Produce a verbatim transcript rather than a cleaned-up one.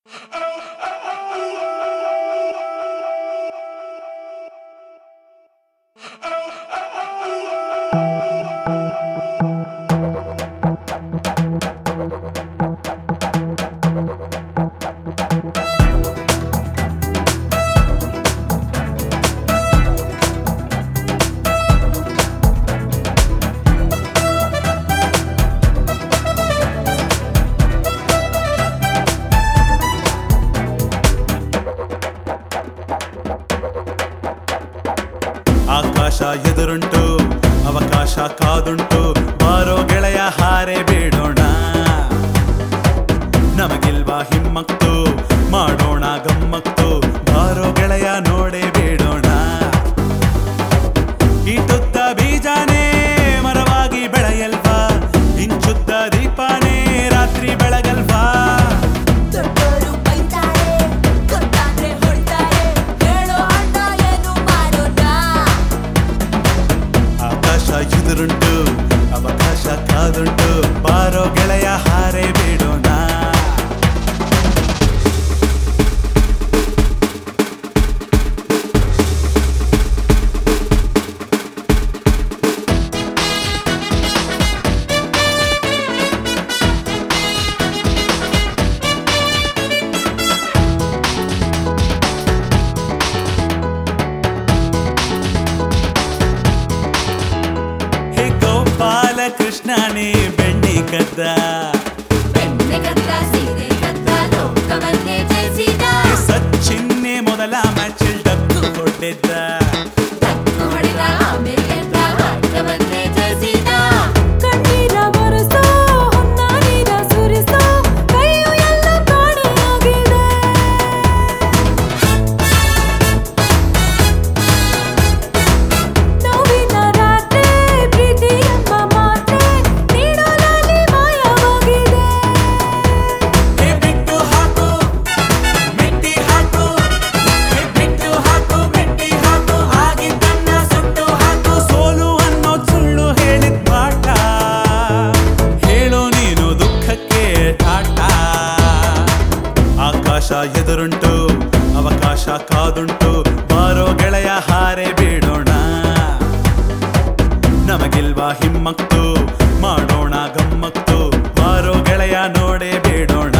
ಆಕಾಶ ಎದುರುಂಟು, ಅವಕಾಶ ಕಾದುಂಟು, ಬಾರೋ ಗೆಳೆಯ ಹಾರೆ ಬೇಡೋಣ. ನಮಗಿಲ್ವಾ ಹಿಮ್ಮಕ್ತು, ಮಾಡೋಣ ಗಮ್ಮಕ್ತು, ಬಾರೋ ಗೆಳೆಯ ನೋಡೇ ಬೇಡೋಣ. ಇಟ್ಟುತ್ತ ಬೀಜಾನೇ ಮರವಾಗಿ ಬೆಳೆಯಲ್ವಾ, ಇಂಚುತ್ತ ದೀಪಾನೇ ರಾತ್ರಿ ಬೆಳಗಲ್ವಾ. ಎದುರುಂಟು, ಅವಕಾಶ ಕಾದುಂಟು, ಬಾರೋ ಗೆಳೆಯ ಹಾರೆ ಬೇಡೋಣ. ಕೃಷ್ಣನೇ ಬೆಣ್ಣೆ ಕದ್ದ, ಬೆಣ್ಣೆ ಕದ್ದ, ಸೀರೆ ಕದ್ದ, ಲೋಕವನ್ನೇ ಜಯಿಸಿದ. ಸಚ್ಚಿನ್ನೆ ಮೊದಲ ಮ್ಯಾಚ್ ಡಕ್ಕು ಹೊಡೆದ, ಡಕ್ಕು ಹೊಡೆದ, ಆಮೇಲೆ ಗೆದ್ದ, ಆಟವನ್ನೇ ಜಯಿಸಿದ. ಕಣ್ಣೀರ ಬರಸೋ, ಹೊನ್ನ ನೀರ ಸುರಿಸೋ, ಕೈಯು ಎಲ್ಲ ಕಾಣೆಯಾಗಿದೆ. ನೋವಿನ ರಾತ್ರಿ ಪ್ರೀತಿ ಎಂಬ ಮಾತೆ ನೀಡೋದಲ್ಲಿ ಮಾಯವಾಗಿದೆ. ಹೇ ಬಿಟ್ಟು ಹಾಕು ಮೆಟ್ಟಿ ಹಾಕು, ಹೇ ಬಿಟ್ಟು ಹಾಕು ಮೆಟ್ಟಿ ಹಾಕು, ಆಗಿದ್ದನ್ನ ಸುಟ್ಟು ಹಾಕು. ಸೋಲು ಅನ್ನೋ ಸುಳ್ಳು ಹೇಳಿದ ಪಾಠ, ಹೇಳೋ ನೀನು ದುಃಖಕ್ಕೆ ಟಾಟ. ಆಕಾಶ ಎದುರುಂಟು, ಅವಕಾಶ ಕಾದುಂಟು, ಬಾರೋ ಗೆಳೆಯ ಹಾರೆ ಬೇಡೋಣ. ನಮಗಿಲ್ವಾ ಹಿಮ್ಮಕ್ತು, ಮಾಡೋಣ ಗಮ್ಮಕ್ತು, ಬಾರೋ ಗೆಳೆಯ ನೋಡೇ ಬೇಡೋಣ.